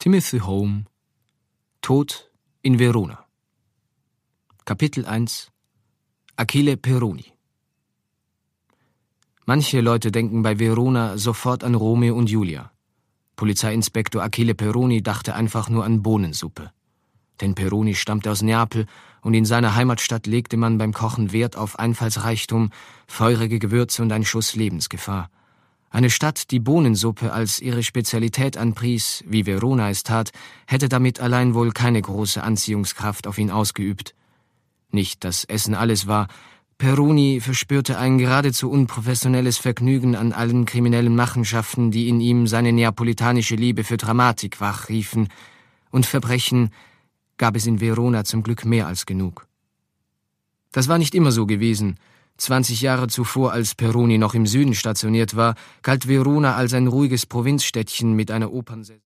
Timothy Home, Tod in Verona. Kapitel 1: Achille Peroni. Manche Leute denken bei Verona sofort an Romeo und Julia. Polizeiinspektor Achille Peroni dachte einfach nur an Bohnensuppe. Denn Peroni stammte aus Neapel und in seiner Heimatstadt legte man beim Kochen Wert auf Einfallsreichtum, feurige Gewürze und einen Schuss Lebensgefahr. Eine Stadt, die Bohnensuppe als ihre Spezialität anpries, wie Verona es tat, hätte damit allein wohl keine große Anziehungskraft auf ihn ausgeübt. Nicht, dass Essen alles war. Peroni verspürte ein geradezu unprofessionelles Vergnügen an allen kriminellen Machenschaften, die in ihm seine neapolitanische Liebe für Dramatik wachriefen, und Verbrechen gab es in Verona zum Glück mehr als genug. Das war nicht immer so gewesen. 20 Jahre zuvor, als Peroni noch im Süden stationiert war, galt Verona als ein ruhiges Provinzstädtchen mit einer Opernsaison.